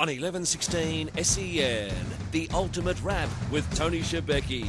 On 1116 SEN, The Ultimate Rap with Tony Shebeki.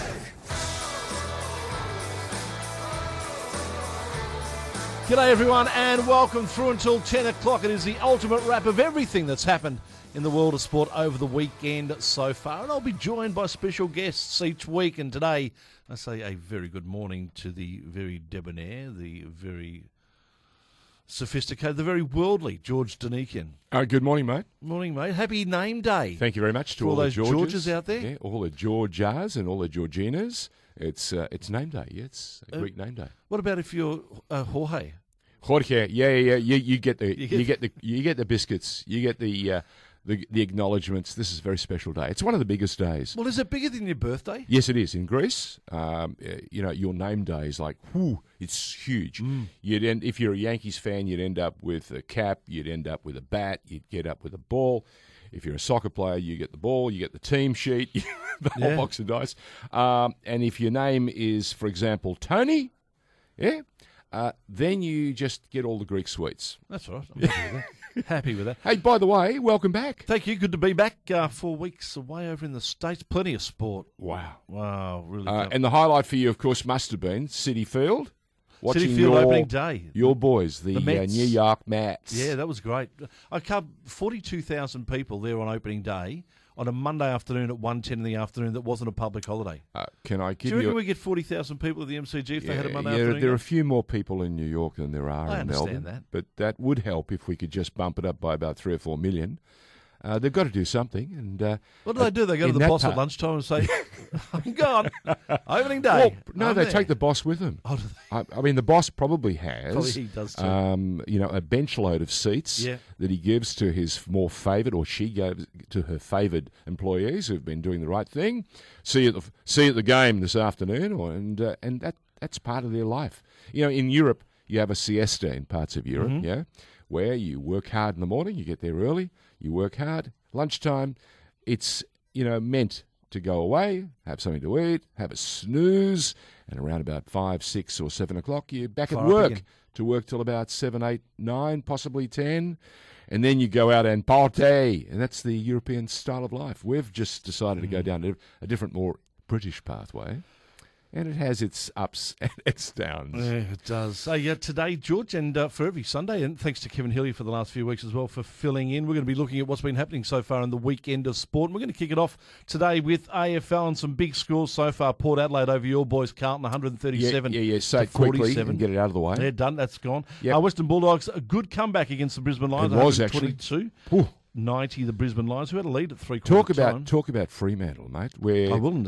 G'day everyone and welcome through until 10 o'clock. It is the ultimate wrap of everything that's happened in the world of sport over the weekend so far. And I'll be joined by special guests each week. And today, I say a very good morning to the very debonair, the very sophisticated, the very worldly George Danikian. Good morning, mate. Morning, mate. Happy name day. Thank you very much to all all those the Georges out there. Yeah, all the Georgias and all the Georginas. It's name day. Yeah, it's a Greek name day. What about if you're Jorge? Jorge, yeah. You get the biscuits. You get the acknowledgements. This is a very special day. It's one of the biggest days. Well, is it bigger than your birthday? Yes, it is. In Greece, your name day is like, whoo, it's huge. If you're a Yankees fan, you'd end up with a cap, you'd end up with a bat, you'd get up with a ball. If you're a soccer player, you get the ball, you get the team sheet, the whole box of dice. And if your name is, for example, Tony, then you just get all the Greek sweets. That's right. I'm happy with that. Happy with that. Hey, by the way, welcome back. Thank you. Good to be back. 4 weeks away over in the States. Plenty of sport. Wow. Really. And the highlight for you, of course, must have been City Field. Watching City Field opening day. Your boys, the Mets. New York Mets. Yeah, that was great. I covered 42,000 people there on opening day on a Monday afternoon at 1:10 in the afternoon that wasn't a public holiday. Can I give Do you reckon you... we get 40,000 people at the MCG if they had a Monday afternoon? There are a few more people in New York than there are I in understand Melbourne. that. But that would help if we could just bump it up by about 3 or 4 million. They've got to do something. And what do? They go to the boss at lunchtime and say, I'm gone. Opening day. Well, no, I'm they there. take the boss with them. Oh, do they? I mean, the boss probably has. Probably he does too. A bench load of seats that he gives to his more favoured, or she gives to her favoured employees who've been doing the right thing. See you at the game this afternoon, and that's part of their life. In Europe, you have a siesta in parts of Europe, where you work hard in the morning, you get there early, you work hard. Lunchtime, it's meant to go away, have something to eat, have a snooze, and around about 5, 6, or 7 o'clock, you're back at work to work till about 7, 8, 9, possibly 10, and then you go out and party, and that's the European style of life. We've just decided to go down a different, more British pathway. And it has its ups and its downs. Yeah, it does. So, today, George, and for every Sunday, and thanks to Kevin Hillier for the last few weeks as well for filling in, we're going to be looking at what's been happening so far in the weekend of sport. And we're going to kick it off today with AFL and some big scores so far. Port Adelaide over your boys, Carlton, 137 Say it quickly and get it out of the way. They're done. That's gone. Yep. Western Bulldogs, a good comeback against the Brisbane Lions. It was actually 22. 90, the Brisbane Lions, who had a lead at 3/4 time. Talk about Fremantle, mate. Where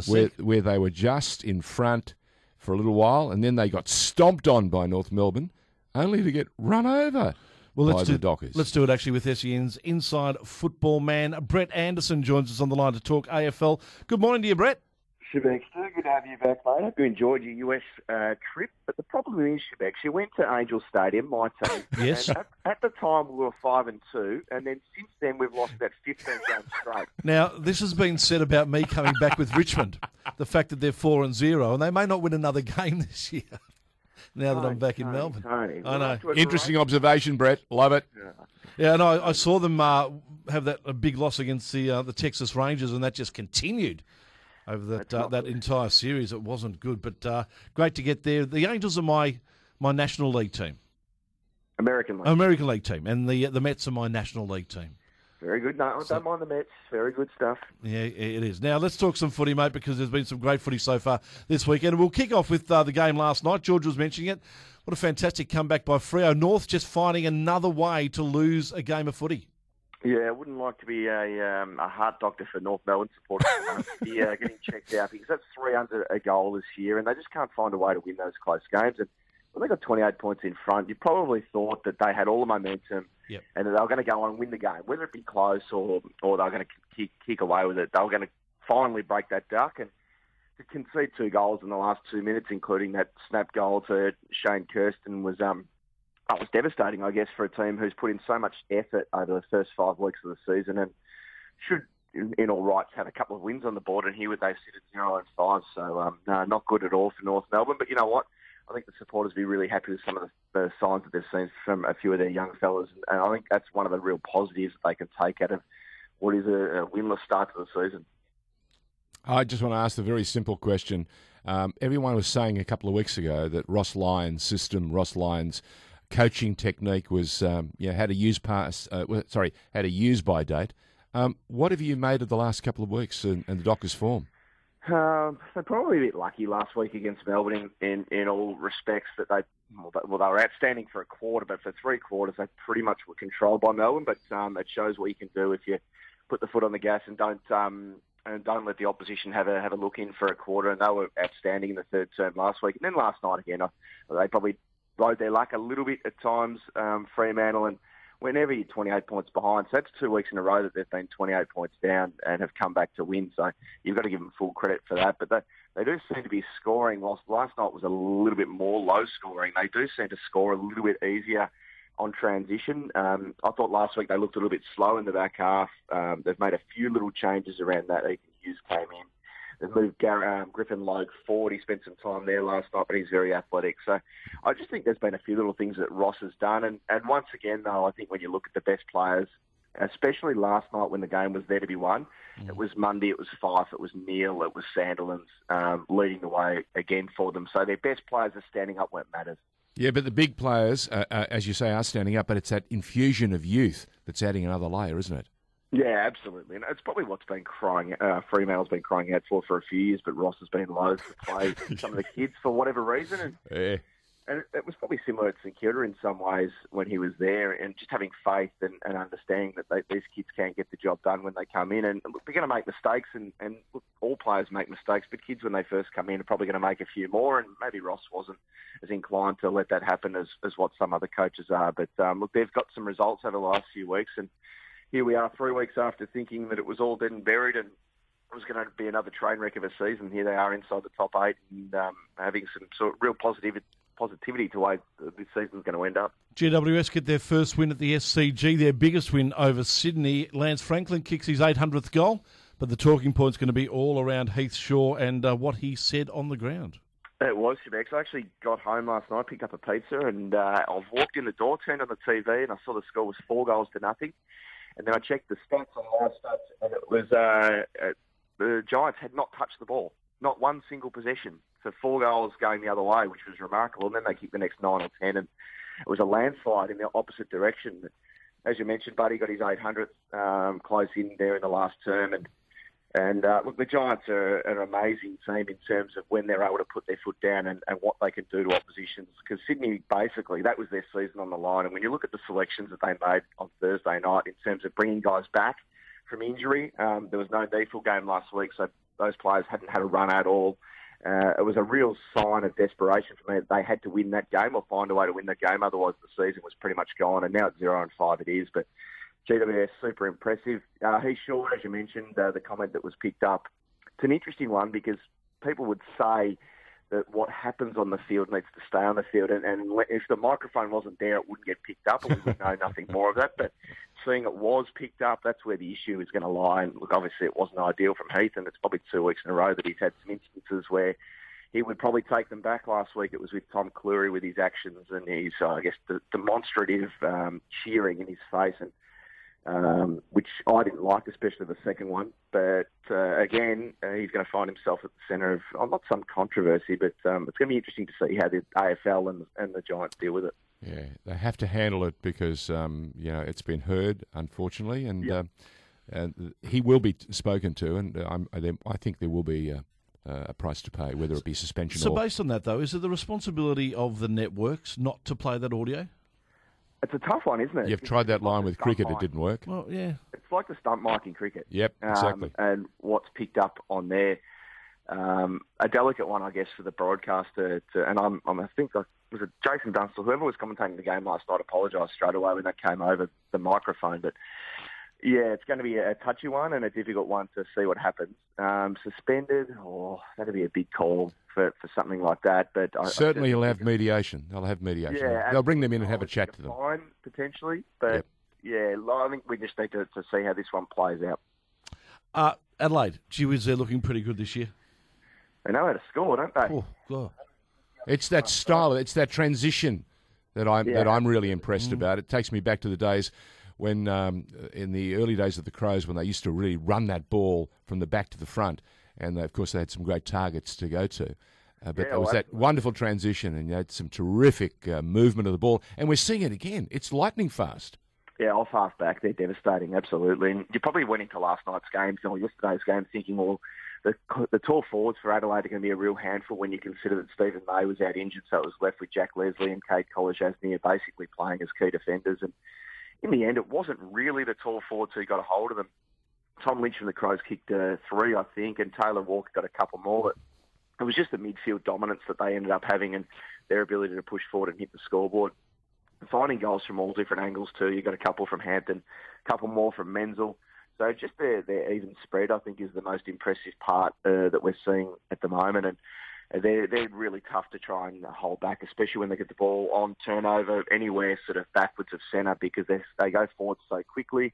they were just in front for a little while, and then they got stomped on by North Melbourne, only to get run over by the Dockers. Let's do it actually with SEN's inside football man. Brett Anderson joins us on the line to talk AFL. Good morning to you, Brett. Shebex, good to have you back, mate. I hope you enjoyed your US trip. But the problem is, Shebex, you went to Angel Stadium, my team. Yes. And at the time, we were 5-2, and then since then, we've lost about 15 games straight. Now, this has been said about me coming back with Richmond, the fact that they're 4-0, and they may not win another game this year. Now that I'm back in Melbourne. Tony. I know. Interesting observation, Brett. Love it. Yeah, and I saw them have a big loss against the Texas Rangers, and that just continued over that entire series. It wasn't good, but great to get there. The Angels are my National League team. American League team, and the Mets are my National League team. Very good. No, I don't mind the Mets. Very good stuff. Yeah, it is. Now, let's talk some footy, mate, because there's been some great footy so far this weekend. We'll kick off with the game last night. George was mentioning it. What a fantastic comeback by Freo. North just finding another way to lose a game of footy. Yeah, I wouldn't like to be a heart doctor for North Melbourne supporters. Getting checked out because that's 3 under a goal this year, and they just can't find a way to win those close games. And when they got 28 points in front, you probably thought that they had all the momentum and that they were going to go on and win the game, whether it be close or they were going to kick away with it. They were going to finally break that duck, and to concede 2 goals in the last 2 minutes, including that snap goal to Shane Kirsten, was devastating, I guess, for a team who's put in so much effort over the first 5 weeks of the season and should, in all rights, have a couple of wins on the board. And here they sit at 0-5, so not good at all for North Melbourne. But you know what? I think the supporters will be really happy with some of the signs that they've seen from a few of their young fellas. And I think that's one of the real positives that they can take out of what is a winless start to the season. I just want to ask the very simple question. Everyone was saying a couple of weeks ago that Ross Lyon's system, Ross Lyon's coaching technique was, had a use by date. What have you made of the last couple of weeks and the Dockers' form? They're probably a bit lucky last week against Melbourne in all respects that they were outstanding for a quarter, but for 3 quarters they pretty much were controlled by Melbourne. But it shows what you can do if you put the foot on the gas and don't let the opposition have a look in for a quarter. And they were outstanding in the third term last week. And then last night again, they probably rode their luck a little bit at times, Fremantle, and whenever you're 28 points behind, so that's 2 weeks in a row that they've been 28 points down and have come back to win. So you've got to give them full credit for that. But they do seem to be scoring, whilst last night was a little bit more low scoring, they do seem to score a little bit easier on transition. I thought last week they looked a little bit slow in the back half. They've made a few little changes around that. Ethan Hughes came in. They've moved Griffin Logue forward. He spent some time there last night, but he's very athletic. So I just think there's been a few little things that Ross has done. And once again, though, I think when you look at the best players, especially last night when the game was there to be won, it was Mundy, it was Fife, it was Neil, it was Sandilands leading the way again for them. So their best players are standing up when it matters. Yeah, but the big players, as you say, are standing up, but it's that infusion of youth that's adding another layer, isn't it? Yeah, absolutely. And it's probably what's been Fremantle's been crying out for a few years, but Ross has been loath to play some of the kids for whatever reason. And it was probably similar to St Kilda in some ways when he was there, and just having faith and understanding that these kids can get the job done when they come in. And look, they're going to make mistakes, and look, all players make mistakes, but kids when they first come in are probably going to make a few more, and maybe Ross wasn't as inclined to let that happen as what some other coaches are. But look, they've got some results over the last few weeks, and here we are 3 weeks after thinking that it was all dead and buried and it was going to be another train wreck of a season. Here they are inside the top 8 and having some sort of real positivity to the way this season's going to end up. GWS get their first win at the SCG, their biggest win over Sydney. Lance Franklin kicks his 800th goal, but the talking point's going to be all around Heath Shaw and what he said on the ground. It was, Shebex. I actually got home last night, picked up a pizza, and I walked in the door, turned on the TV, and I saw the score was 4-0-0. And then I checked the stats on live stats, and it was the Giants had not touched the ball, not one single possession. So 4 goals going the other way, which was remarkable. And then they kicked the next 9 or 10, and it was a landslide in the opposite direction. As you mentioned, Buddy got his 800th close in there in the last term, and look, the Giants are an amazing team in terms of when they're able to put their foot down and what they can do to oppositions. Because Sydney, basically, that was their season on the line. And when you look at the selections that they made on Thursday night in terms of bringing guys back from injury, there was no Neefel game last week, so those players hadn't had a run at all. It was a real sign of desperation for me that they had to win that game or find a way to win that game. Otherwise, the season was pretty much gone. And now it's 0-5 it is. But GWS, super impressive. Heath Shaw, as you mentioned, the comment that was picked up. It's an interesting one because people would say that what happens on the field needs to stay on the field. And if the microphone wasn't there, it wouldn't get picked up and we would know nothing more of that. But seeing it was picked up, that's where the issue is going to lie. And look, obviously it wasn't ideal from Heath, and it's probably 2 weeks in a row that he's had some instances where he would probably take them back. Last week it was with Tom Cleary with his actions and his, I guess, the demonstrative cheering in his face, and which I didn't like, especially the second one. But again, he's going to find himself at the centre of not some controversy, but it's going to be interesting to see how the AFL and the Giants deal with it. Yeah, they have to handle it because it's been heard, unfortunately, and he will be spoken to, and I think there will be a price to pay, whether it be suspension or... So based on that, though, is it the responsibility of the networks not to play that audio? It's a tough one, isn't it? You've tried that line with cricket, it didn't work. Well, yeah. It's like the stump mic in cricket. Yep, exactly. And what's picked up on there, a delicate one, I guess, for the broadcaster. I think was it Jason Dunstall, whoever was commentating the game last night, apologised straight away when that came over the microphone. But yeah, it's going to be a touchy one and a difficult one to see what happens. Suspended, that'd be a big call for something like that. But certainly he'll have mediation. They'll have mediation. Yeah, they'll bring them in and have a chat to them. Fine, potentially. But yeah, I think we just need to see how this one plays out. Adelaide, gee whiz, they're looking pretty good this year. They know how to score, don't they? Oh, God. It's that style, it's that transition that I'm really impressed about. It takes me back to the days when in the early days of the Crows, when they used to really run that ball from the back to the front, and of course they had some great targets to go to. But there was that wonderful transition, and you had some terrific movement of the ball, and we're seeing it again. It's lightning fast. Yeah, off half back, they're devastating, absolutely. And you probably went into last night's game, or yesterday's game, thinking, well, the tall forwards for Adelaide are going to be a real handful when you consider that Stephen May was out injured, so it was left with Jack Leslie and Kate Kolajasny basically playing as key defenders. And in the end, it wasn't really the tall forwards who got a hold of them. Tom Lynch from the Crows kicked 3, I think, and Taylor Walker got a couple more. But it was just the midfield dominance that they ended up having and their ability to push forward and hit the scoreboard. Finding goals from all different angles too. You got a couple from Hampton, a couple more from Menzel. So just their even spread, I think, is the most impressive part that we're seeing at the moment. And they're really tough to try and hold back, especially when they get the ball on turnover anywhere sort of backwards of centre, because they go forward so quickly.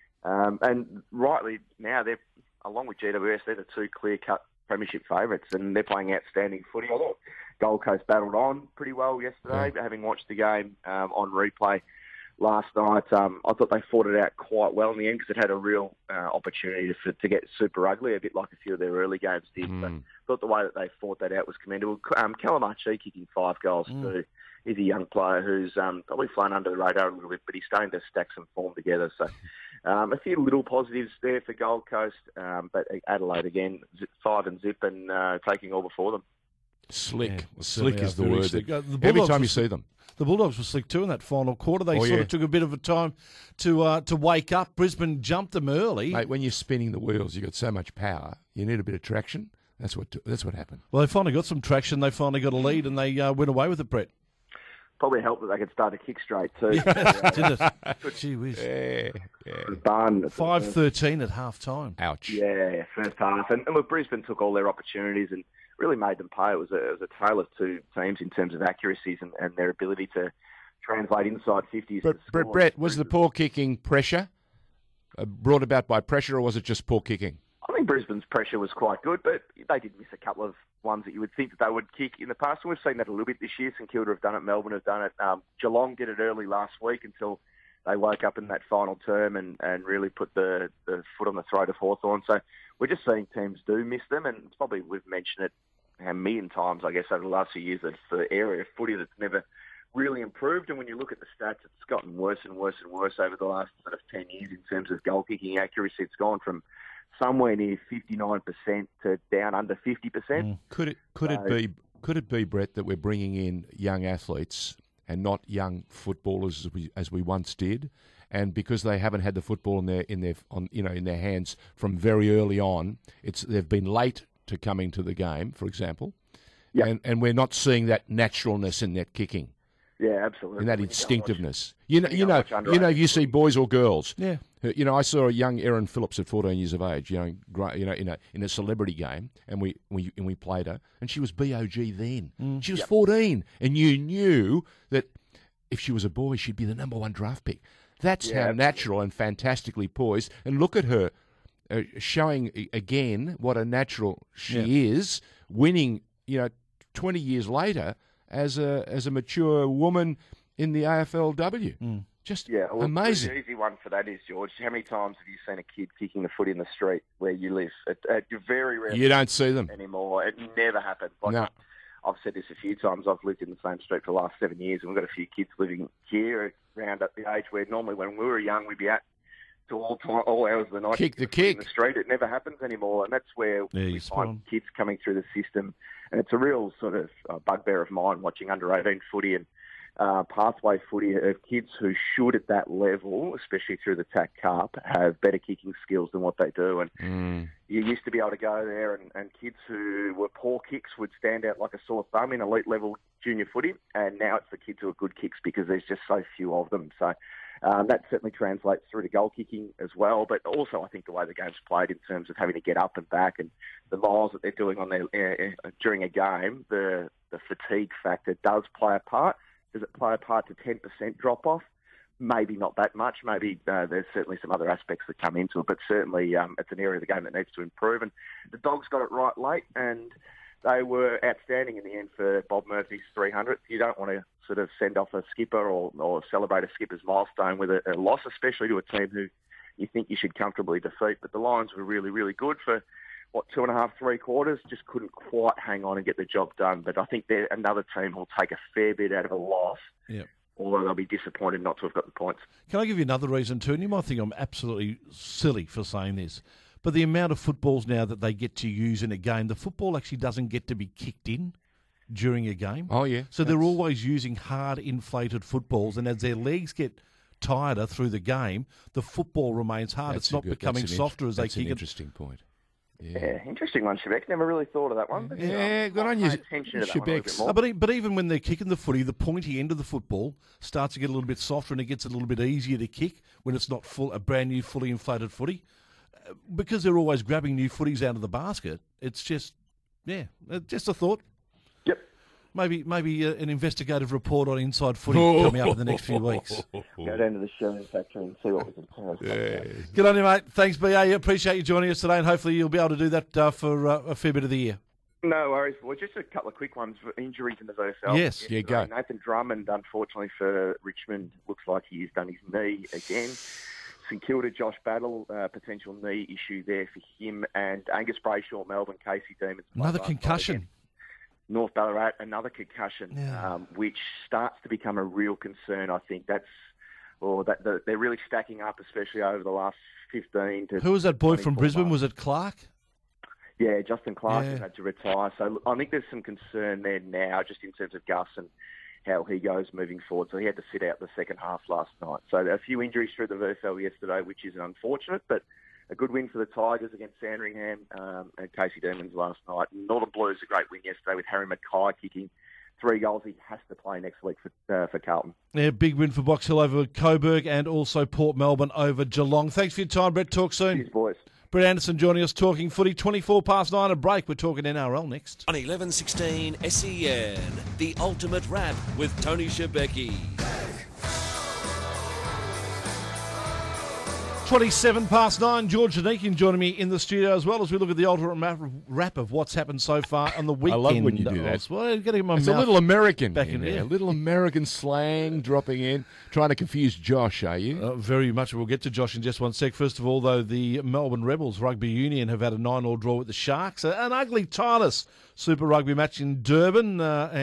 And rightly now, they're, along with GWS, they're the two clear-cut premiership favourites, and they're playing outstanding footy. I thought Gold Coast battled on pretty well yesterday, having watched the game on replay last night. I thought they fought it out quite well in the end, because it had a real opportunity to get super ugly, a bit like a few of their early games did. But I thought the way that they fought that out was commendable. Callum Archie kicking 5 goals too. He's a young player who's probably flown under the radar a little bit, but he's starting to stack some form together. So a few little positives there for Gold Coast, but Adelaide again, 5 and zip and taking all before them. Slick. Yeah, slick is the word. Slick. Every time you see them. The Bulldogs were slick too in that final quarter. They sort of took a bit of a time to wake up. Brisbane jumped them early. Mate, when you're spinning the wheels, you've got so much power, you need a bit of traction. That's what happened. Well, they finally got some traction. They finally got a lead, and they went away with it, Brett. Probably helped that they could start to kick straight too. Did it? Gee whiz. Yeah. 5-13 at half time. Ouch. Yeah, first half. And look, Brisbane took all their opportunities and really made them pay. It was a tale of two teams in terms of accuracies and their ability to translate inside 50s. But Brett, was the poor kicking pressure brought about by pressure, or was it just poor kicking? I think Brisbane's pressure was quite good, but they did miss a couple of ones that you would think that they would kick in the past. And we've seen that a little bit this year. St Kilda have done it, Melbourne have done it. Geelong did it early last week until they woke up in that final term and really put the foot on the throat of Hawthorn. So we're just seeing teams do miss them, and it's probably we've mentioned it a million times, I guess, over the last few years, that it's the area of footy that's never really improved. And when you look at the stats, it's gotten worse and worse and worse over the last sort of 10 years in terms of goal kicking accuracy. It's gone from somewhere near 59% to down under 50%. Could it be, Brett, that we're bringing in young athletes and not young footballers as we once did, and because they haven't had the football in their hands from very early on, they've been late to coming to the game, for example, and we're not seeing that naturalness in that kicking. Yeah, absolutely. And that instinctiveness. You see boys or girls. Yeah. I saw a young Erin Phillips at 14 years of age, in a celebrity game, and we played her, and she was BOG then. She was 14, and you knew that if she was a boy, she'd be the number 1 draft pick. That's how natural and fantastically poised. And look at her showing again what a natural she is, winning, 20 years later as a mature woman in the AFLW. Just amazing. The easy one for that is, George, how many times have you seen a kid kicking the foot in the street where you live? Very rarely. You don't see them anymore. It never happens. No. I've said this a few times. I've lived in the same street for the last 7 years, and we've got a few kids living here around at the age where normally when we were young, we'd be out to all hours of the night. Kick the kick. In the street. It never happens anymore, and that's where we find kids coming through the system. And it's a real sort of bugbear of mine watching under-18 footy and pathway footy of kids who should at that level, especially through the TAC Cup, have better kicking skills than what they do. And you used to be able to go there and kids who were poor kicks would stand out like a sore thumb in elite level junior footy. And now it's the kids who are good kicks because there's just so few of them. So that certainly translates through to goal kicking as well. But also I think the way the game's played in terms of having to get up and back and the miles that they're doing on their during a game, the fatigue factor does play a part. Does it play a part to 10% drop-off? Maybe not that much. Maybe there's certainly some other aspects that come into it, but certainly it's an area of the game that needs to improve. And the Dogs got it right late, and they were outstanding in the end for Bob Murphy's 300th. You don't want to sort of send off a skipper or celebrate a skipper's milestone with a loss, especially to a team who you think you should comfortably defeat. But the Lions were really, really good for, 2.5, 3 quarters, just couldn't quite hang on and get the job done. But I think they're another team who will take a fair bit out of a loss, although they'll be disappointed not to have got the points. Can I give you another reason too? And you might think I'm absolutely silly for saying this, but the amount of footballs now that they get to use in a game, the football actually doesn't get to be kicked in during a game. Oh, yeah. So they're always using hard inflated footballs, and as their legs get tighter through the game, the football remains hard. It's not becoming softer as they kick it. That's an interesting point. Yeah, interesting one, Shebeck. Never really thought of that one. But, good on you, Shebeck. But even when they're kicking the footy, the pointy end of the football starts to get a little bit softer and it gets a little bit easier to kick when it's not a brand new, fully inflated footy. Because they're always grabbing new footies out of the basket, it's just a thought. Yep. Maybe an investigative report on inside footy coming up in the next few weeks. Go down to the Sherman factory and see what was in town. Good on you, mate. Thanks, BA. Appreciate you joining us today, and hopefully you'll be able to do that for a fair bit of the year. No worries. Well, just a couple of quick ones for injuries in the VFL. Yes. Yeah, go. Nathan Drummond, unfortunately for Richmond, looks like he's done his knee again. St Kilda, Josh Battle, potential knee issue there for him. And Angus Brayshaw, Melbourne, Casey Demons. Another concussion. North Ballarat, another concussion, which starts to become a real concern. I think they're really stacking up, especially over the last 15 to. Who was that boy from Brisbane? Months. Was it Clark? Yeah, Justin Clark has had to retire. So I think there's some concern there now, just in terms of Gus and how he goes moving forward. So he had to sit out the second half last night. So a few injuries through the VFL yesterday, which is unfortunate, but a good win for the Tigers against Sandringham and Casey Demons last night. Northern Blues, a great win yesterday with Harry Mackay kicking 3 goals. He has to play next week for Carlton. Yeah, big win for Box Hill over Coburg and also Port Melbourne over Geelong. Thanks for your time, Brett. Talk soon. Cheers, boys. Brett Anderson joining us talking footy. 9:24 a break. We're talking NRL next. On 11:16 SEN, the ultimate wrap with Tony Shebeki. 9:27. George Danikin joining me in the studio as well as we look at the ultimate wrap of what's happened so far on the weekend. I love when you do that. Well, getting my it's mouth a little American back in there. A little American slang dropping in. Trying to confuse Josh, are you? Very much. We'll get to Josh in just one sec. First of all, though, the Melbourne Rebels Rugby Union have had a 9-9 draw with the Sharks. An ugly, tireless Super Rugby match in Durban.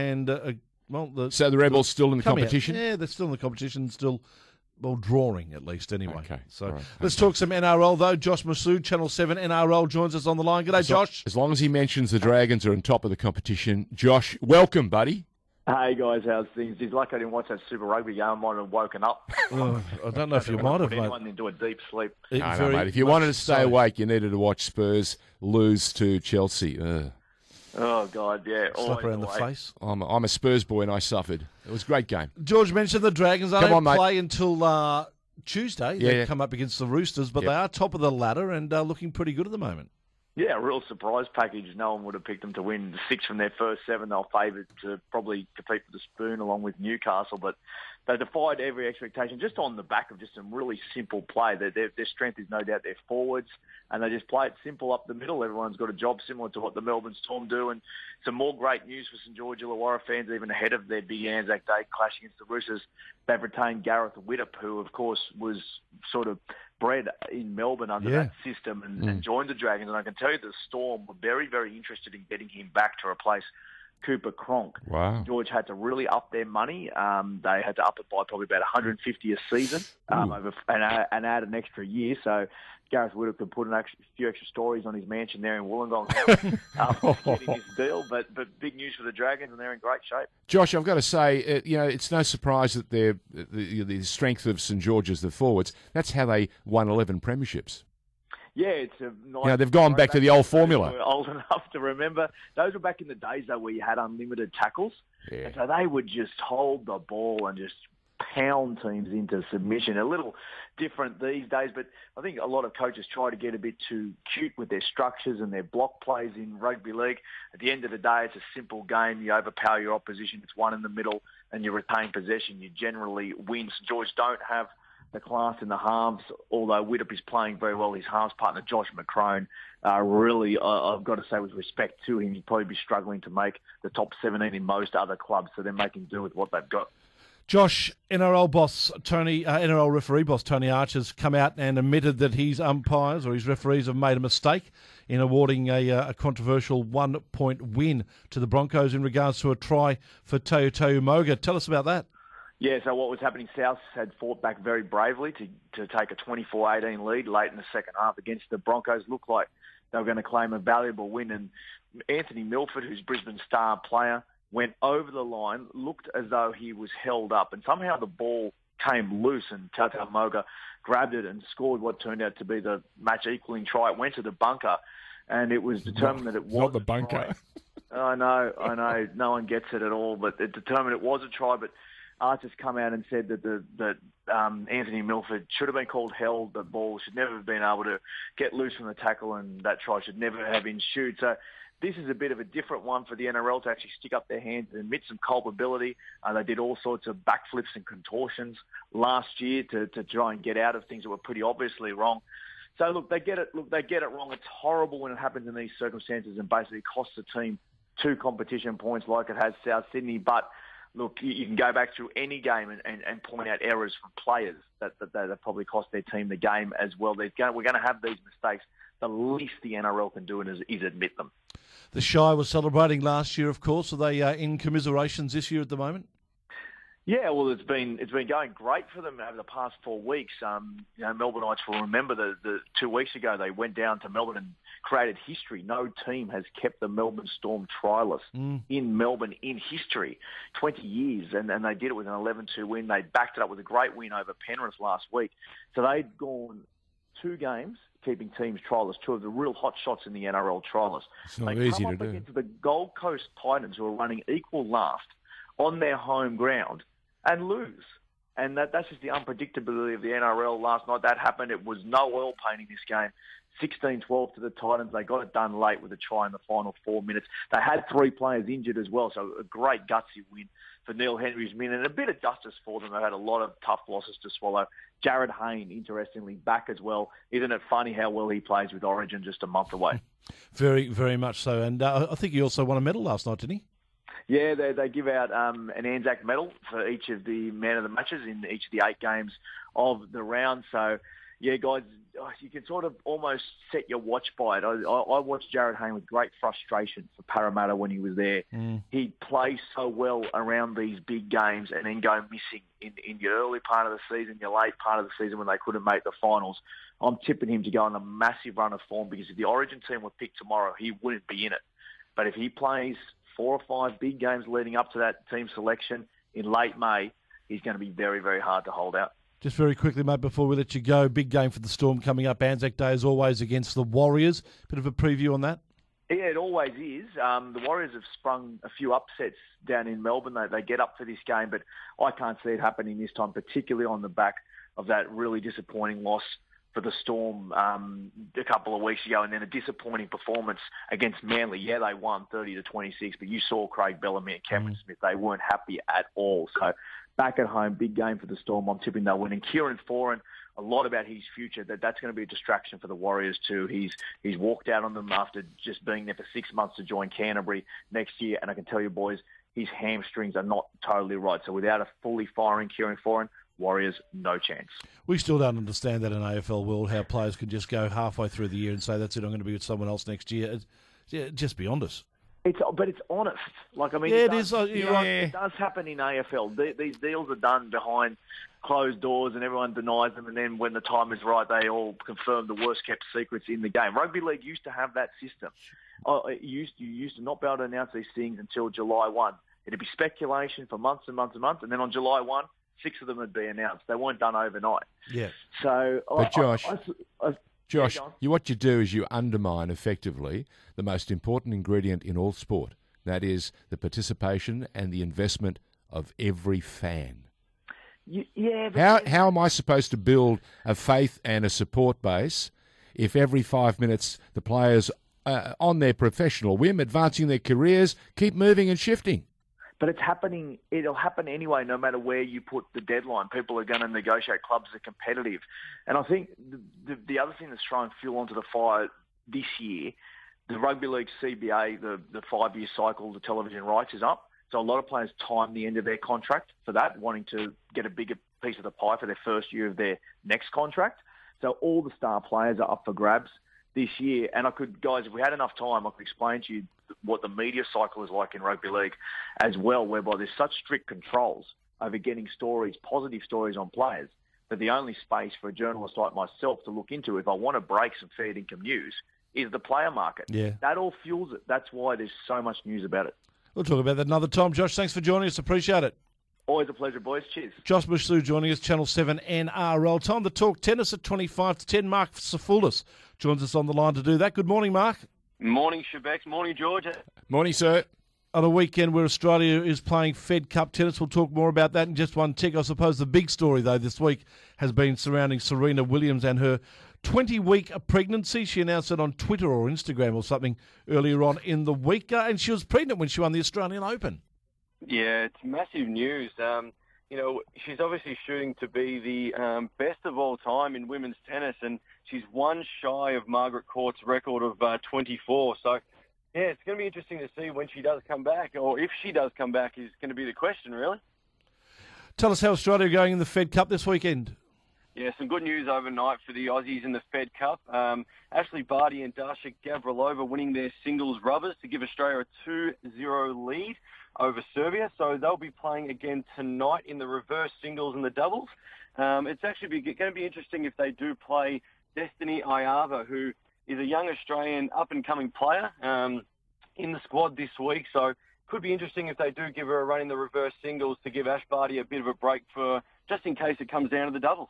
So the Rebels still in the competition? Yeah, they're still in the competition, still... Well, drawing at least, anyway. Okay. So right. Let's talk some NRL, though. Josh Massoud, Channel 7 NRL, joins us on the line. G'day, Josh. As long as he mentions the Dragons are on top of the competition. Josh, welcome, buddy. Hey, guys, how's things? He's lucky I didn't watch that Super Rugby game. I might have woken up. I don't know if you might have, mate. Anyone into a deep sleep. No, mate. If you wanted to stay awake, you needed to watch Spurs lose to Chelsea. Oh, God, yeah. Slap her in the face. I'm a Spurs boy and I suffered. It was a great game. George mentioned the Dragons. They don't play until Tuesday. They come up against the Roosters, but they are top of the ladder and looking pretty good at the moment. Yeah, a real surprise package. No one would have picked them to win 6 from their first 7. They were favoured to probably compete for the spoon along with Newcastle, but they defied every expectation just on the back of just some really simple play. Their strength is no doubt their forwards, and they just play it simple up the middle. Everyone's got a job similar to what the Melbourne Storm do, and some more great news for St George Illawarra fans, even ahead of their big Anzac Day clash against the Roosters. They've retained Gareth Widdop, who, of course, was sort of bred in Melbourne under that system and joined the Dragons. And I can tell you the Storm were very, very interested in getting him back to replace Cooper Cronk. Wow. George had to really up their money. They had to up it by probably about $150 a season and add an extra year. So Gareth Widdop could put a few extra stories on his mansion there in Wollongong getting his deal. But big news for the Dragons, and they're in great shape. Josh, I've got to say, it's no surprise that the strength of St George's, the forwards, that's how they won 11 premierships. Yeah, it's a nice... they've gone back to the old formula. We're old enough to remember. Those were back in the days, though, where you had unlimited tackles. Yeah. And so they would just hold the ball and just pound teams into submission. A little different these days, but I think a lot of coaches try to get a bit too cute with their structures and their block plays in rugby league. At the end of the day, it's a simple game. You overpower your opposition. It's one in the middle and you retain possession. You generally win. St George don't have the class in the halves, although Widdop is playing very well. His halves partner, Josh McCrone, really, I've got to say with respect to him, he'd probably be struggling to make the top 17 in most other clubs, so they're making do with what they've got. Josh, NRL referee boss Tony Archer's come out and admitted that his umpires or his referees have made a mistake in awarding a controversial 1-point win to the Broncos in regards to a try for Teutau Moga. Tell us about that. Yeah, so what was happening, South had fought back very bravely to take a 24-18 lead late in the second half against the Broncos. Looked like they were going to claim a valuable win, and Anthony Milford, who's Brisbane's star player, went over the line, looked as though he was held up, and somehow the ball came loose, and Teutau Moga grabbed it and scored what turned out to be the match-equaling try. It went to the bunker, and it was determined that it was not the bunker. I know. No one gets it at all, but it determined it was a try, but Archer's come out and said that Anthony Milford should have been called held. The ball should never have been able to get loose from the tackle, and that try should never have ensued. So this is a bit of a different one for the NRL to actually stick up their hands and admit some culpability. They did all sorts of backflips and contortions last year to try and get out of things that were pretty obviously wrong. So look, they get it wrong. It's horrible when it happens in these circumstances and basically costs the team 2 competition points like it has South Sydney. But look, you can go back through any game and point out errors from players that probably cost their team the game as well. We're going to have these mistakes. The least the NRL can do is admit them. The Shire was celebrating last year, of course. Are they in commiserations this year at the moment? Yeah, well, it's been going great for them over the past 4 weeks. Melbourneites will remember the 2 weeks ago they went down to Melbourne and created history. No team has kept the Melbourne Storm trialist in Melbourne in history, 20 years, and they did it with an 11-2 win. They backed it up with a great win over Penrith last week. So they'd gone 2 games keeping teams trialists, 2 of the real hot shots in the NRL trialists. It's not they easy come to up do. against the Gold Coast Titans, who are running equal last on their home ground, and lose. And that's just the unpredictability of the NRL last night. That happened. It was no oil painting this game. 16-12 to the Titans. They got it done late with a try in the final 4 minutes. They had 3 players injured as well, so a great gutsy win for Neil Henry's men, and a bit of justice for them. They had a lot of tough losses to swallow. Jared Hayne, interestingly, back as well. Isn't it funny how well he plays with Origin just a month away? Very, very much so. And I think he also won a medal last night, didn't he? Yeah, they give out an Anzac medal for each of the man of the matches in each of the 8 games of the round. So, yeah, guys, you can sort of almost set your watch by it. I watched Jared Hayne with great frustration for Parramatta when he was there. He plays so well around these big games and then go missing in your early part of the season, your late part of the season when they couldn't make the finals. I'm tipping him to go on a massive run of form because if the Origin team were picked tomorrow, he wouldn't be in it. But if he plays 4 or 5 big games leading up to that team selection in late May, he's going to be very, very hard to hold out. Just very quickly, mate, before we let you go, big game for the Storm coming up. Anzac Day, as always, against the Warriors. Bit of a preview on that? Yeah, it always is. The Warriors have sprung a few upsets down in Melbourne. They get up for this game, but I can't see it happening this time, particularly on the back of that really disappointing loss for the Storm a couple of weeks ago, and then a disappointing performance against Manly. Yeah, they won 30-26, but you saw Craig Bellamy and Cameron Smith. They weren't happy at all. So back at home, big game for the Storm. I'm tipping they'll win. And Kieran Foran, a lot about his future. That's going to be a distraction for the Warriors too. He's walked out on them after just being there for 6 months to join Canterbury next year. And I can tell you, boys, his hamstrings are not totally right. So without a fully firing Kieran Foran, Warriors, no chance. We still don't understand that in AFL world, how players can just go halfway through the year and say, that's it, I'm going to be with someone else next year. It's just beyond us. But it's honest. Like, I mean, yeah, it does, you're right. It does happen in AFL. These deals are done behind closed doors and everyone denies them, and then when the time is right, they all confirm the worst-kept secrets in the game. Rugby League used to have that system. You used to not be able to announce these things until July 1. It'd be speculation for months and months and months, and then on July 1, 6 of them would be announced. They weren't done overnight. Yeah. So, but Josh, Josh, what you do is you undermine effectively the most important ingredient in all sport. That is the participation and the investment of every fan. Yeah. But how am I supposed to build a faith and a support base if every 5 minutes the players, on their professional whim, advancing their careers, keep moving and shifting? But it's happening. It'll happen anyway, no matter where you put the deadline. People are going to negotiate. Clubs are competitive. And I think the other thing that's throwing fuel onto the fire this year, the Rugby League CBA, the 5-year cycle, the television rights is up. So a lot of players time the end of their contract for that, wanting to get a bigger piece of the pie for their first year of their next contract. So all the star players are up for grabs this year. And guys, if we had enough time, I could explain to you what the media cycle is like in rugby league as well, whereby there's such strict controls over getting stories, positive stories on players, that the only space for a journalist like myself to look into if I want to break some fair income news is the player market. Yeah. That all fuels it. That's why there's so much news about it. We'll talk about that another time. Josh, thanks for joining us. Appreciate it. Always a pleasure, boys. Cheers. Josh Mushlu joining us, Channel 7 NRL. Time to talk tennis at 25 to 10. Mark Safoulis joins us on the line to do that. Good morning, Mark. Morning, Shebex. Morning, George. Morning, sir. On a weekend where Australia is playing Fed Cup tennis, we'll talk more about that in just one tick. I suppose the big story, though, this week has been surrounding Serena Williams and her 20-week pregnancy. She announced it on Twitter or Instagram or something earlier on in the week, and she was pregnant when she won the Australian Open. Yeah, it's massive news. She's obviously shooting to be the best of all time in women's tennis, and she's one shy of Margaret Court's record of 24. So, yeah, it's going to be interesting to see when she does come back, or if she does come back is going to be the question, really. Tell us how Australia are going in the Fed Cup this weekend. Yeah, some good news overnight for the Aussies in the Fed Cup. Ashleigh Barty and Dasha Gavrilova winning their singles rubbers to give Australia a 2-0 lead over Serbia. So they'll be playing again tonight in the reverse singles and the doubles. It's actually going to be interesting if they do play Destiny Iava, who is a young Australian up-and-coming player in the squad this week. So could be interesting if they do give her a run in the reverse singles to give Ash Barty a bit of a break for just in case it comes down to the doubles.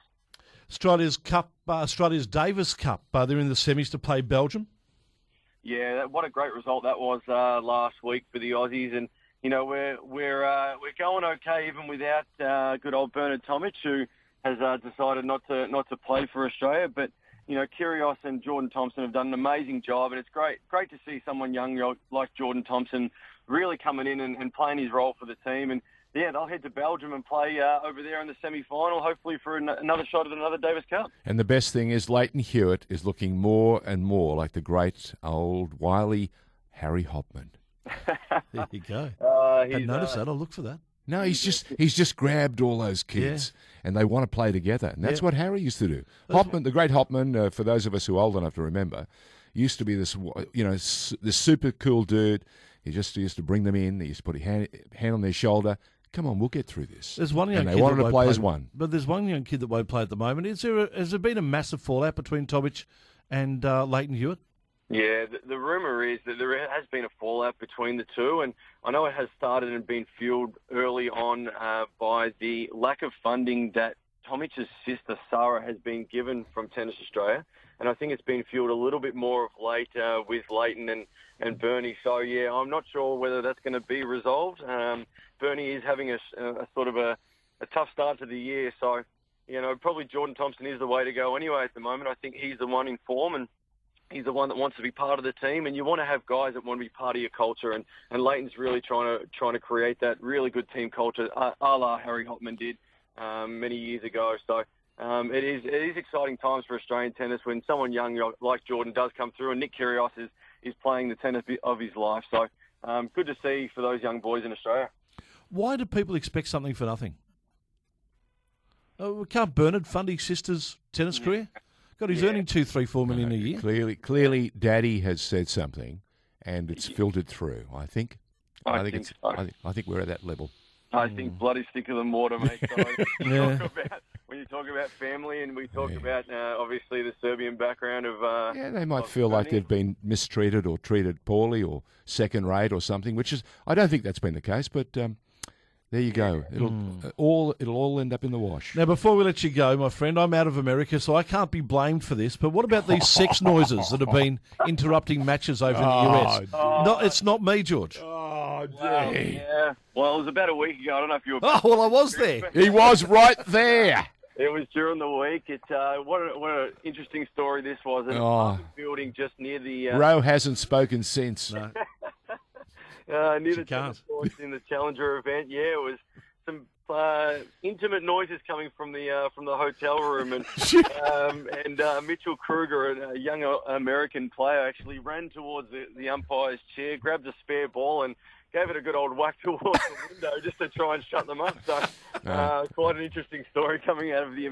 Australia's Davis Cup. They're in the semis to play Belgium. Yeah, what a great result that was last week for the Aussies, and we're going okay even without good old Bernard Tomic, who has decided not to play for Australia. But Kyrgios and Jordan Thompson have done an amazing job, and it's great to see someone young like Jordan Thompson really coming in and playing his role for the team. And yeah, they'll head to Belgium and play over there in the semi-final, hopefully for another shot at another Davis Cup. And the best thing is Leighton Hewitt is looking more and more like the great old wily Harry Hopman. There you go. I hadn't noticed that. I'll look for that. No, he's just grabbed all those kids, and they want to play together, and that's what Harry used to do. Hopman, the great Hopman, for those of us who are old enough to remember, used to be this this super cool dude. He used to bring them in. He used to put a hand on their shoulder. Come on, we'll get through this. There's one young and kid they wanted that to play as one. But there's one young kid that won't play at the moment. Has there been a massive fallout between Tomic and Leighton Hewitt? Yeah, the rumour is that there has been a fallout between the two, and I know it has started and been fueled early on by the lack of funding that Tomic's sister Sarah has been given from Tennis Australia, and I think it's been fueled a little bit more of late with Leighton and Bernie. So yeah, I'm not sure whether that's going to be resolved. Bernie is having a sort of a tough start to the year, so probably Jordan Thompson is the way to go anyway at the moment. I think he's the one in form, and he's the one that wants to be part of the team, and you want to have guys that want to be part of your culture, and Leighton's really trying to create that really good team culture, a la Harry Hopman did many years ago. So it is exciting times for Australian tennis when someone young like Jordan does come through, and Nick Kyrgios is playing the tennis of his life. So good to see for those young boys in Australia. Why do people expect something for nothing? Can't Bernard fund his sister's tennis career? God, he's earning $2-4 million a year. Clearly, Daddy has said something, and it's filtered through. I think we're at that level. I think blood is thicker than water, mate. So when you talk about family, and we talk about obviously the Serbian background of they might feel like they've been mistreated or treated poorly or second rate or something. Which is, I don't think that's been the case, but. There you go. It'll all end up in the wash. Now, before we let you go, my friend, I'm out of America, so I can't be blamed for this. But what about these sex noises that have been interrupting matches over in the US? No, it's not me, George. Oh, dear. Yeah. Well, it was about a week ago. I don't know if you were. Oh, well, I was there. He was right there. It was during the week. What an interesting story this was. An apartment building just near the. Rowe hasn't spoken since. No. Near She the can't. tennis courts in the Challenger event. Yeah, it was some intimate noises coming from the hotel room, and Mitchell Kruger, a young American player, actually ran towards the umpire's chair, grabbed a spare ball, and gave it a good old whack towards the window just to try and shut them up. So, quite an interesting story coming out of the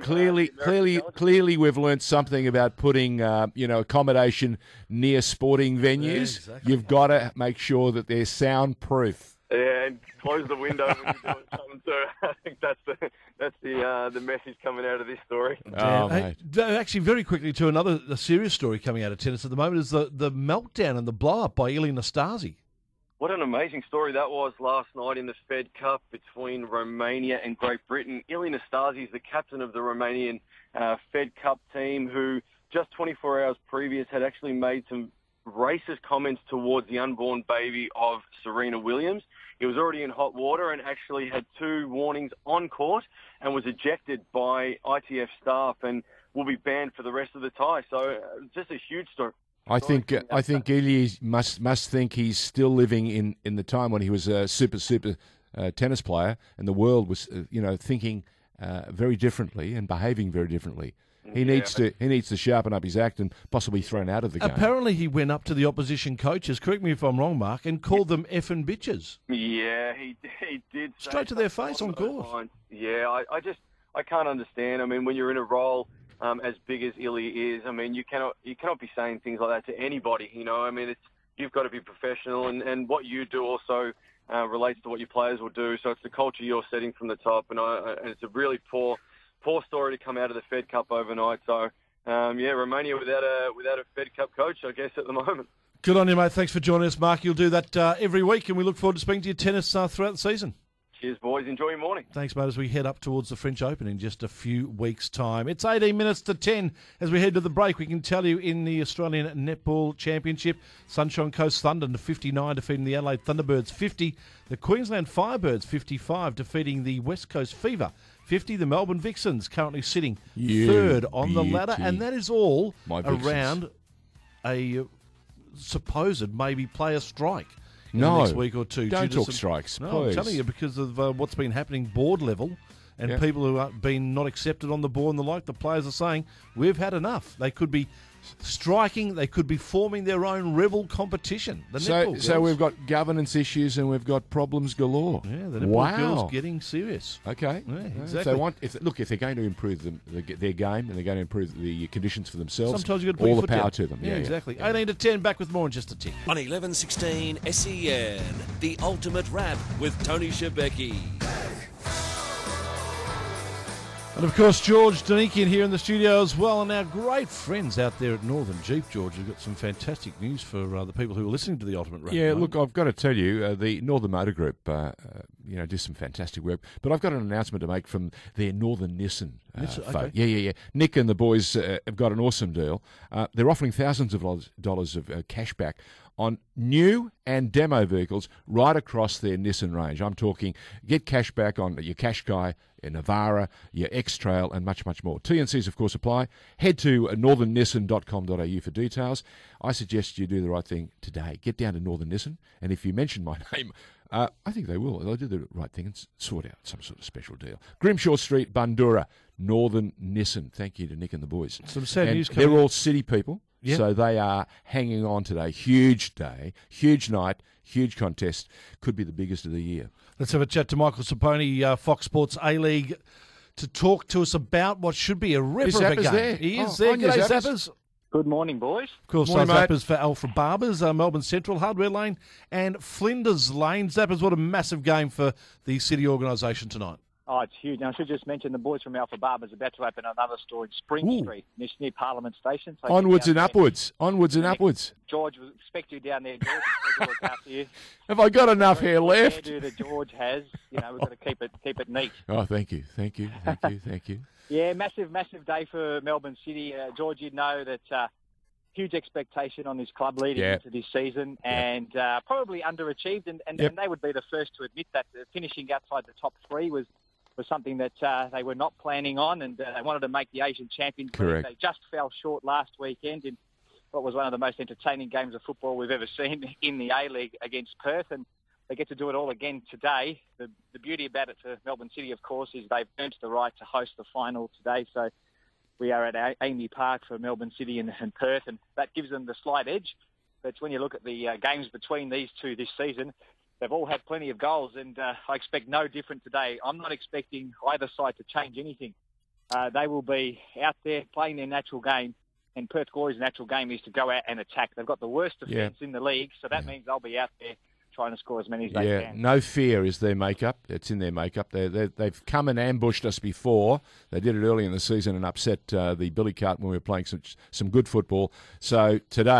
Clearly, we've learnt something about putting, accommodation near sporting venues. Yeah, exactly. You've got to make sure that they're soundproof. Yeah, and close the window when you're doing something too. I think that's the message coming out of this story. Oh, Hey, mate. actually, very quickly to a serious story coming out of tennis at the moment is the meltdown and the blow-up by Ilie Nastase. What an amazing story that was last night in the Fed Cup between Romania and Great Britain. Ilie Nastase is the captain of the Romanian Fed Cup team, who just 24 hours previous had actually made some racist comments towards the unborn baby of Serena Williams. He was already in hot water and actually had 2 warnings on court and was ejected by ITF staff and will be banned for the rest of the tie. So just a huge story. I think Ilie must think he's still living in the time when he was a super tennis player and the world was thinking very differently and behaving very differently. He needs to sharpen up his act and possibly thrown out of the game. Apparently, he went up to the opposition coaches. Correct me if I'm wrong, Mark, and called them effing bitches. Yeah, he did. Straight to their face on court. Yeah, I can't understand. I mean, when you're in a role as big as Ilie is, I mean, you cannot be saying things like that to anybody. I mean, you've got to be professional, and what you do also relates to what your players will do. So it's the culture you're setting from the top, and it's a really poor story to come out of the Fed Cup overnight. So, Romania without a Fed Cup coach, I guess, at the moment. Good on you, mate. Thanks for joining us, Mark. You'll do that every week, and we look forward to speaking to you tennis throughout the season. Cheers, boys. Enjoy your morning. Thanks, mate, as we head up towards the French Open in just a few weeks' time. It's 18 minutes to 10. As we head to the break, we can tell you in the Australian Netball Championship, Sunshine Coast Thunder to 59 defeating the Adelaide Thunderbirds 50. The Queensland Firebirds 55 defeating the West Coast Fever 50. The Melbourne Vixens currently sitting third on the ladder, and that is all around a supposed maybe player strike. In the next week or two. Don't talk strikes, No, please. I'm telling you, because of what's been happening board level and people who have been not accepted on the board and the like, the players are saying, we've had enough. They could be striking, they could be forming their own rebel competition. So we've got governance issues and we've got problems galore. Yeah, the netball girls getting serious. Okay. Yeah, exactly. If they're going to improve their game and they're going to improve the conditions for themselves, sometimes you've got to put all your the foot power down. to them. Yeah, exactly. 18 to 10, back with more in just a tick. On 11:16 SEN, the ultimate rap with Tony Shebeki. And of course, George Danikian here in the studio as well, and our great friends out there at Northern Jeep, George, have got some fantastic news for the people who are listening to the Ultimate Rap. Yeah, look, I've got to tell you, the Northern Motor Group, do some fantastic work. But I've got an announcement to make from their Northern Nissan. Okay. Yeah. Nick and the boys have got an awesome deal. They're offering thousands of dollars of cash back on new and demo vehicles right across their Nissan range. I'm talking get cash back on your Qashqai, your Navara, your X-Trail, and much, much more. T&Cs, of course, apply. Head to northernnissan.com.au for details. I suggest you do the right thing today. Get down to Northern Nissan, and if you mention my name, I think they will. They'll do the right thing and sort out some sort of special deal. Grimshaw Street, Bundoora, Northern Nissan. Thank you to Nick and the boys. Some sad news coming. They're all city people. Yeah. So they are hanging on today. Huge day, huge night, huge contest. Could be the biggest of the year. Let's have a chat to Michael Saponi, Fox Sports A-League, to talk to us about what should be a ripper of a game. There. He is there. G'day, Zappers. Good morning, boys. Of course, Morning, mate. Zappers for Alfred Barbers, Melbourne Central, Hardware Lane, and Flinders Lane. Zappers, what a massive game for the city organisation tonight. Oh, it's huge. Now, I should just mention the boys from Alpha Barbers are about to open another store in Spring Street, near Parliament Station. So Onwards and upwards. Onwards and upwards. George, we expect you down there, George. We'll look after you. Have I got enough hair left? The hairdo that George has, we've got to keep it neat. Oh, thank you. Yeah, massive day for Melbourne City. George, you know that huge expectation on this club leading into this season, and probably underachieved, and they would be the first to admit that finishing outside the top three was something that they were not planning on, and they wanted to make the Asian Champions League. They just fell short last weekend in what was one of the most entertaining games of football we've ever seen in the A-League against Perth, and they get to do it all again today. The beauty about it for Melbourne City, of course, is they've earned the right to host the final today. So we are at Amy Park for Melbourne City and Perth, and that gives them the slight edge. But when you look at the games between these two this season, they've all had plenty of goals, and I expect no different today. I'm not expecting either side to change anything. They will be out there playing their natural game, and Perth Glory's natural game is to go out and attack. They've got the worst defence in the league, so that means they'll be out there trying to score as many as they can. No fear is their makeup. It's in their makeup. They've come and ambushed us before. They did it early in the season and upset the Billy Cart when we were playing some good football. So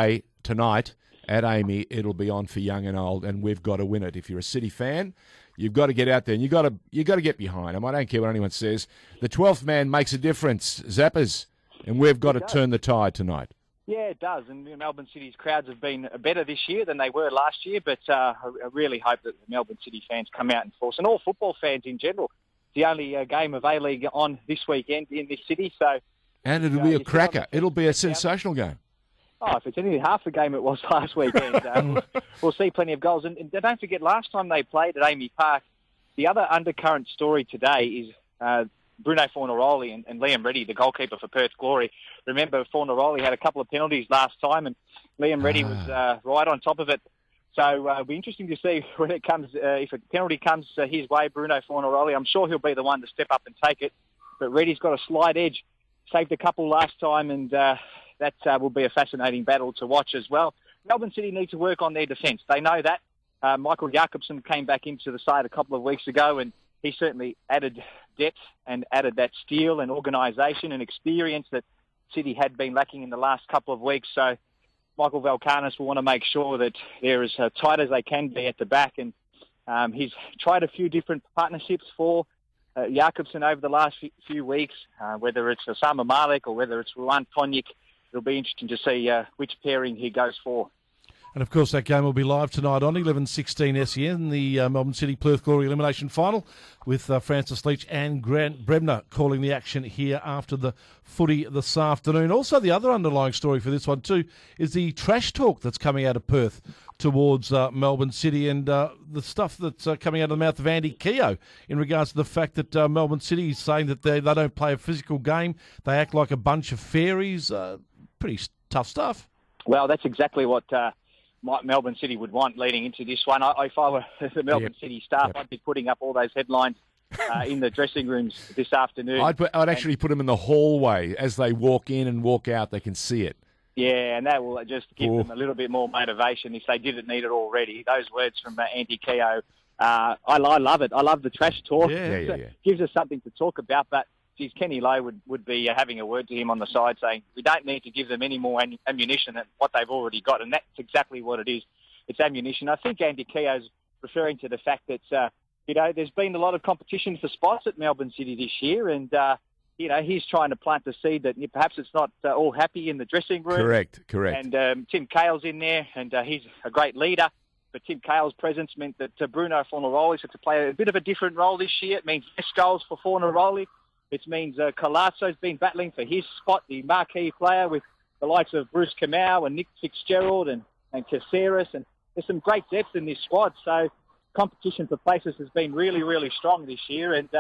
tonight at Amy, it'll be on for young and old, and we've got to win it. If you're a City fan, you've got to get out there and you've got to get behind them. I don't care what anyone says. The 12th man makes a difference, Zappers, and we've got to turn the tide tonight. Yeah, it does. And Melbourne City's crowds have been better this year than they were last year, but I really hope that the Melbourne City fans come out in force, and all football fans in general. It's the only game of A-League on this weekend in this city. And it'll be a cracker. It'll be a sensational game. Oh, if it's anything half the game it was last weekend, we'll see plenty of goals. And don't forget, last time they played at Amy Park, the other undercurrent story today is Bruno Fornaroli and Liam Reddy, the goalkeeper for Perth Glory. Remember, Fornaroli had a couple of penalties last time, and Liam Reddy was right on top of it. So it'll be interesting to see when it comes, if a penalty comes his way, Bruno Fornaroli. I'm sure he'll be the one to step up and take it. But Reddy's got a slight edge. Saved a couple last time, and that will be a fascinating battle to watch as well. Melbourne City need to work on their defence. They know that. Michael Jakobsen came back into the side a couple of weeks ago, and he certainly added depth and added that steel and organisation and experience that City had been lacking in the last couple of weeks. So Michael Valkanis will want to make sure that they're as tight as they can be at the back. And he's tried a few different partnerships for Jakobsen over the last few weeks, whether it's Osama Malik or whether it's Ruan Tonjik. It'll be interesting to see which pairing he goes for. And, of course, that game will be live tonight on 11:16 SEN, the Melbourne City Perth Glory Elimination Final, with Francis Leach and Grant Brebner calling the action here after the footy this afternoon. Also, the other underlying story for this one, too, is the trash talk that's coming out of Perth towards Melbourne City, and the stuff that's coming out of the mouth of Andy Keogh in regards to the fact that Melbourne City is saying that they don't play a physical game. They act like a bunch of fairies. Pretty tough stuff. Well, that's exactly what Melbourne City would want leading into this one. If I were the Melbourne City staff, I'd be putting up all those headlines in the dressing rooms this afternoon. I'd actually put them in the hallway as they walk in and walk out. They can see it. Yeah, and that will just give them a little bit more motivation if they didn't need it already. Those words from Andy Keogh, I love it. I love the trash talk. It gives us something to talk about, but geez, Kenny Lowe would be having a word to him on the side saying, we don't need to give them any more ammunition than what they've already got, and that's exactly what it is. It's ammunition. I think Andy Keogh's referring to the fact that, there's been a lot of competition for spots at Melbourne City this year, and, he's trying to plant the seed that perhaps it's not all happy in the dressing room. Correct. And Tim Cahill's in there, and he's a great leader. But Tim Cahill's presence meant that Bruno Fornaroli had to play a bit of a different role this year. It means less goals for Fornaroli. It means Colazzo's been battling for his spot, the marquee player, with the likes of Bruce Kamau and Nick Fitzgerald and Caceres. And there's some great depth in this squad. So competition for places has been really, really strong this year. And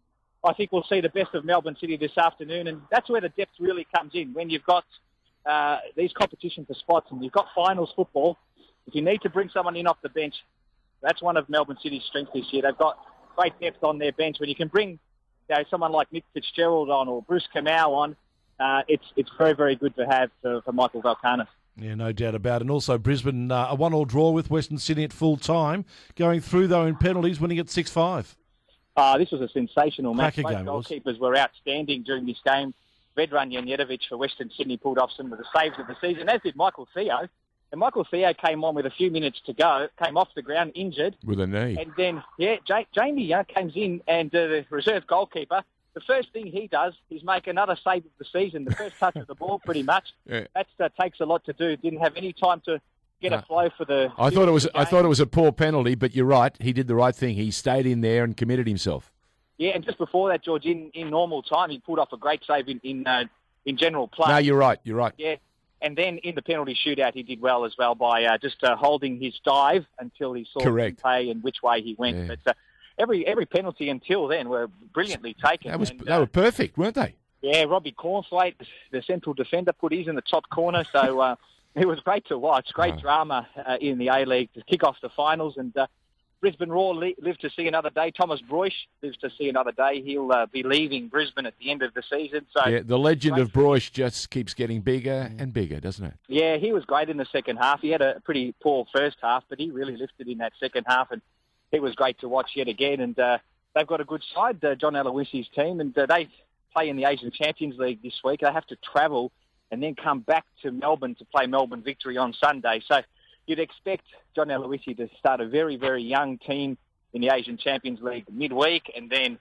I think we'll see the best of Melbourne City this afternoon. And that's where the depth really comes in. When you've got these competition for spots and you've got finals football, if you need to bring someone in off the bench, that's one of Melbourne City's strengths this year. They've got great depth on their bench. When you can bring someone like Nick Fitzgerald on or Bruce Kamau on, it's very, very good to have for Michael Valkanis. Yeah, no doubt about it. And also Brisbane, a 1-1 draw with Western Sydney at full time, going through, though, in penalties, winning at 6-5. This was a sensational match. Both goalkeepers were outstanding during this game. Vedran Janjetovic for Western Sydney pulled off some of the saves of the season, as did Michael Theo. And Michael Theo came on with a few minutes to go, came off the ground injured. With a knee. And then, Jamie comes in, and the reserve goalkeeper, the first thing he does is make another save of the season, the first touch of the ball pretty much. Yeah. That takes a lot to do. Didn't have any time to get a flow for the... I thought it was a poor penalty, but you're right. He did the right thing. He stayed in there and committed himself. Yeah, and just before that, George, in normal time, he pulled off a great save in general play. No, you're right. Yeah. And then in the penalty shootout, he did well as well by just holding his dive until he saw the play and which way he went. Yeah. But every penalty until then were brilliantly taken. They were perfect, weren't they? Yeah, Robbie Cornthwaite, the central defender, put his in the top corner. So it was great to watch. Great drama in the A-League to kick off the finals. And Brisbane Roar live to see another day. Thomas Broich lives to see another day. He'll be leaving Brisbane at the end of the season. So yeah, the legend of Broich just keeps getting bigger and bigger, doesn't it? Yeah, he was great in the second half. He had a pretty poor first half, but he really lifted in that second half, and it was great to watch yet again. And they've got a good side, John Aloisi's team, and they play in the Asian Champions League this week. They have to travel and then come back to Melbourne to play Melbourne Victory on Sunday. So you'd expect John Aloisi to start a very, very young team in the Asian Champions League midweek and then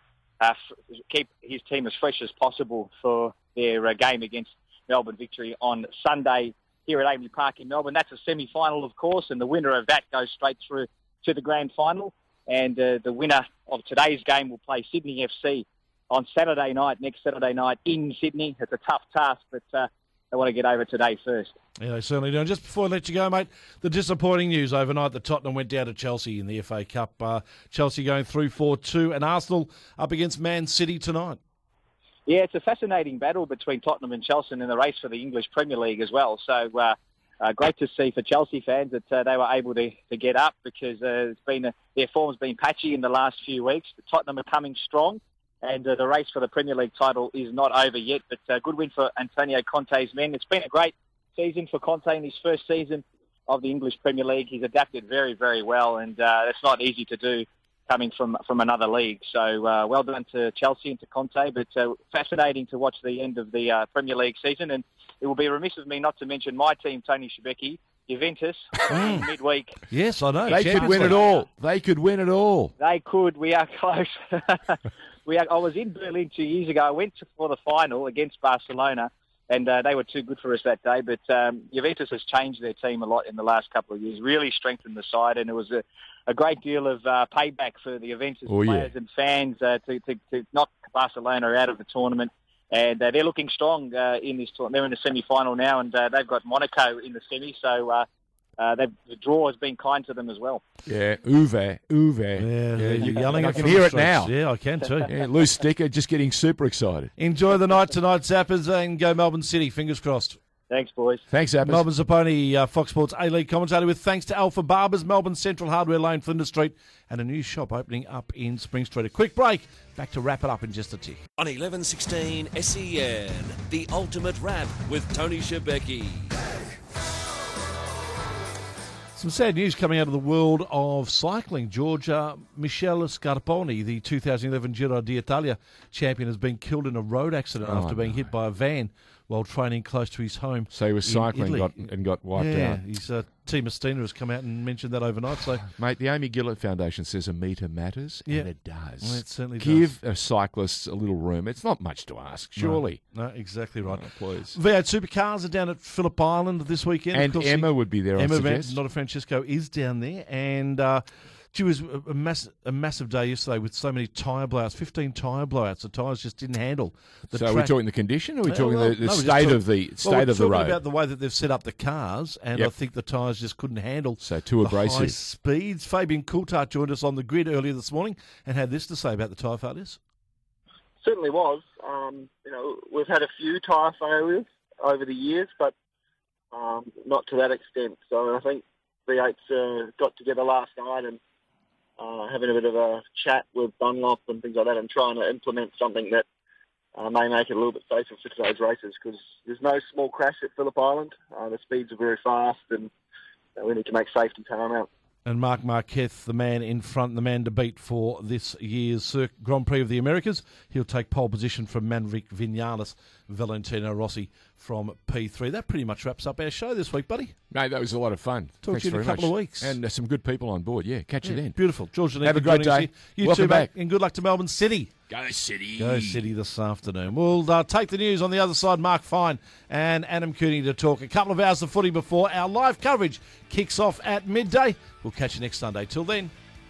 keep his team as fresh as possible for their game against Melbourne Victory on Sunday here at AAMI Park in Melbourne. That's a semi-final, of course, and the winner of that goes straight through to the grand final. And the winner of today's game will play Sydney FC on next Saturday night in Sydney. It's a tough task, but they want to get over today first. Yeah, they certainly do. And just before I let you go, mate, the disappointing news overnight that Tottenham went down to Chelsea in the FA Cup. Chelsea going through 4-2, and Arsenal up against Man City tonight. Yeah, it's a fascinating battle between Tottenham and Chelsea in the race for the English Premier League as well. So great to see for Chelsea fans that they were able to get up because their form's been patchy in the last few weeks. Tottenham are coming strong. And the race for the Premier League title is not over yet, but a good win for Antonio Conte's men. It's been a great season for Conte in his first season of the English Premier League. He's adapted very, very well, and it's not easy to do coming from another league. So well done to Chelsea and to Conte, but fascinating to watch the end of the Premier League season. And it will be remiss of me not to mention my team, Tony Shebeki, Juventus, midweek. Yes, I know. They could win it all. They could win it all. They could. We are close. I was in Berlin 2 years ago. I went for the final against Barcelona, and they were too good for us that day. But Juventus has changed their team a lot in the last couple of years, really strengthened the side, and it was a great deal of payback for the Juventus players and fans to knock Barcelona out of the tournament. And they're looking strong in this tournament. They're in the semi-final now, and they've got Monaco in the semi, so the draw has been kind to them as well. Yeah, Uwe. Yeah, you're yelling. I can hear it now. Yeah, I can too. Yeah, loose sticker, just getting super excited. Enjoy the night tonight, Zappers, and go Melbourne City. Fingers crossed. Thanks, boys. Thanks, Zappers. Melbourne Zapponi, Fox Sports A-League commentator with thanks to Alpha Barbers, Melbourne Central Hardware Lane, Flinders Street, and a new shop opening up in Spring Street. A quick break. Back to wrap it up in just a tick. On 11:16 SEN, the ultimate wrap with Tony Shebeki. Some sad news coming out of the world of cycling. Georgia Michele Scarponi, the 2011 Giro d'Italia champion, has been killed in a road accident after being hit by a van while training close to his home. So he was cycling and got wiped out. His team Estina has come out and mentioned that overnight. So, mate, the Amy Gillett Foundation says a metre matters, and it does. Well, it certainly Give a cyclist a little room. It's not much to ask, surely. No, exactly right. Please. V8 Supercars are down at Phillip Island this weekend. And Emma would be there, Emma I suggest. Not a Francesco is down there, and it was a massive day yesterday with so many tyre blowouts, 15 tyre blowouts. The tyres just didn't handle the track. Are we talking the condition, or are we talking the of state the road? We're talking about the way that they've set up the cars, and I think the tyres just couldn't handle too abrasive. High speeds. Fabian Coulthard joined us on the grid earlier this morning and had this to say about the tyre failures. Certainly was. We've had a few tyre failures over the years, but not to that extent. So I think V8's got together last night and having a bit of a chat with Dunlop and things like that, and trying to implement something that may make it a little bit safer for today's races, because there's no small crash at Phillip Island. The speeds are very fast, and we need to make safety paramount. And Marc Marquez, the man in front, the man to beat for this year's Grand Prix of the Americas. He'll take pole position from Maverick Vinales, Valentino Rossi from P3. That pretty much wraps up our show this week, buddy. Mate, that was a lot of fun. Talk to you in a couple of weeks. And some good people on board. Yeah, catch you then. Beautiful. George, have a great day. You too, mate. And good luck to Melbourne City. Go City. Go City this afternoon. We'll take the news on the other side. Mark Fine and Adam Cooney to talk a couple of hours of footy before our live coverage kicks off at midday. We'll catch you next Sunday. Till then.